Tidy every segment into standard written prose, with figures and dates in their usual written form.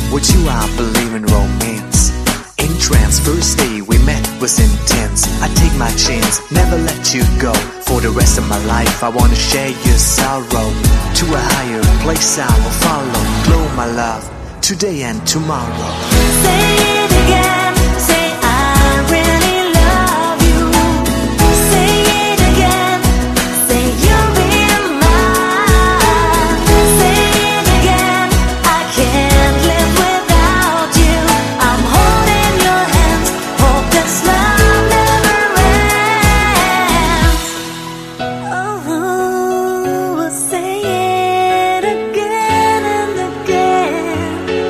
With you I believe in romance. In trance, first day we met was intense. I take my chance, never let you go. For the rest of my life I wanna share your sorrow. To a higher place I will follow. Glow my love, today and tomorrow. Say it again, say I really love you. Say it again, say you'll be mine. Say it again, I can't live without you. I'm holding your hands, hope this love never ends. Oh, say it again and again.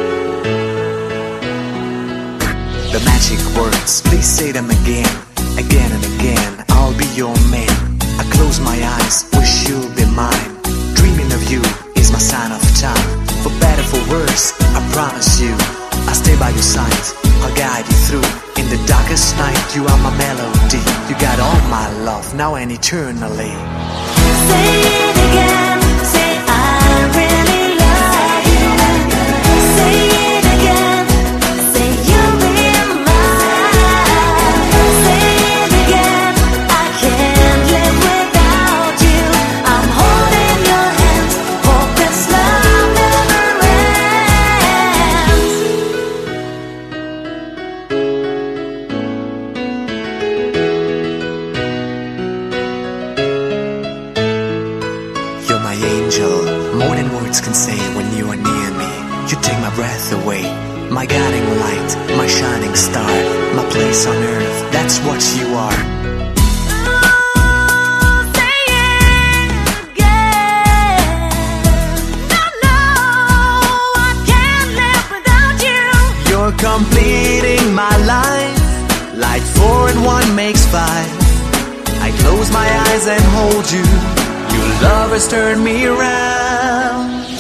The magic words, please say them again, again and again. I'll be your man. I close my eyes, wish you'll be mine. Dreaming of you is my sign of time. For better, for worse, I promise you I'll stay by your side, I'll guide you through. In the darkest night, you are my melody. You got all my love, now and eternally. Say it again, say I really love you. Say it again, say you'll be mine. Say it again, I can't live without you. I'm holding your hands, hope this love never ends. You're my angel, more than words can say when you are near me. You take my breath away, my guiding light, my shining star, my place on earth, that's what you are. Say it again. No, I can't live without you. You're completing my life, like 4 and 1 makes 5. I close my eyes and hold you, your love has turned me around.